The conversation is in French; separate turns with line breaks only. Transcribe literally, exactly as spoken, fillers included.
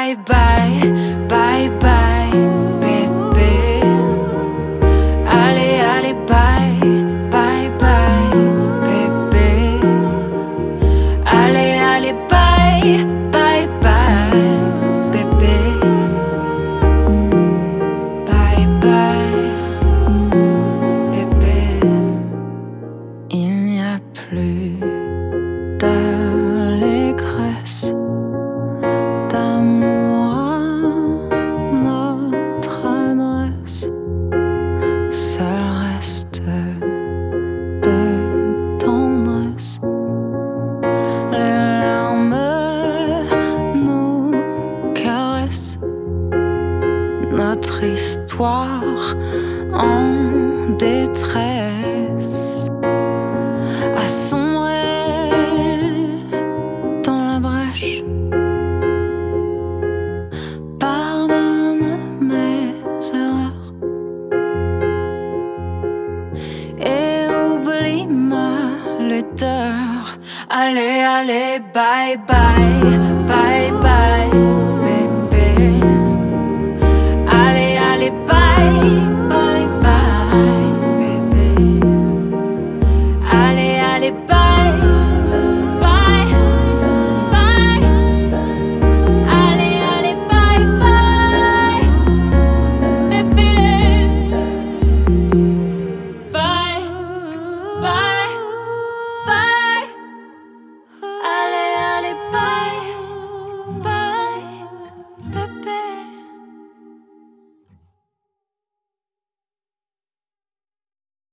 bye bye, bye bye, bébé. Allez, allez, bye, bye bye, bébé. Allez, allez, bye, bye bye, bébé. Bye bye, bébé. Il n'y a plus d'allégresse, d'amour à notre adresse. Seul reste de tendresse. Les larmes nous caressent. Notre histoire en détresse a sombré dans la brèche. Pardonne mes erreurs et oublie ma laideur. Allez, allez, bye bye, bye bye.